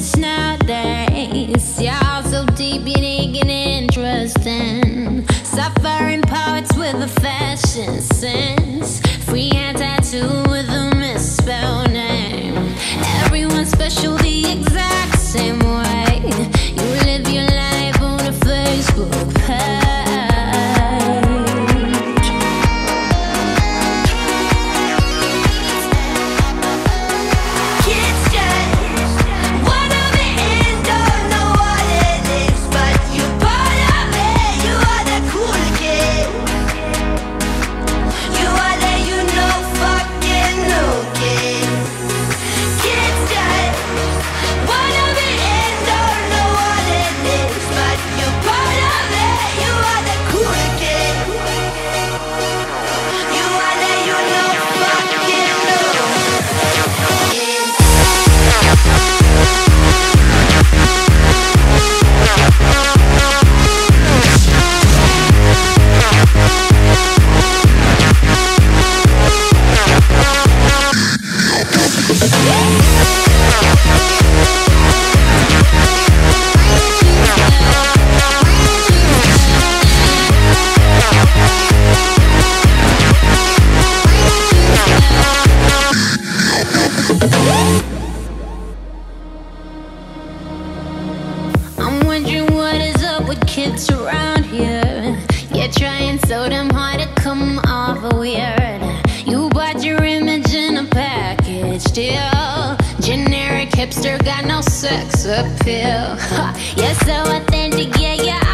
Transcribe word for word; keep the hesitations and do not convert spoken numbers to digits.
much nowadays. You're all so deep, you ain't getting interesting. Suffering poets with a fashion sense. Freehand tattoo with a misspelled name. Everyone's special the exact same way. You live your life on a Facebook page. I'm wondering what is up with kids around here. You're trying so damn hard to come off weird. You bought your image in a package deal. Generic hipster, got no sex appeal. You're so authentic, yeah, yeah.